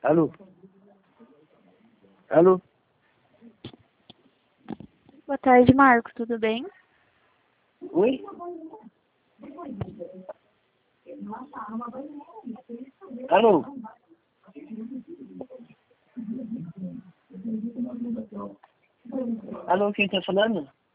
Alô? Alô? Boa tarde, Marcos, tudo bem? Oi? Alô? Alô, quem tá falando?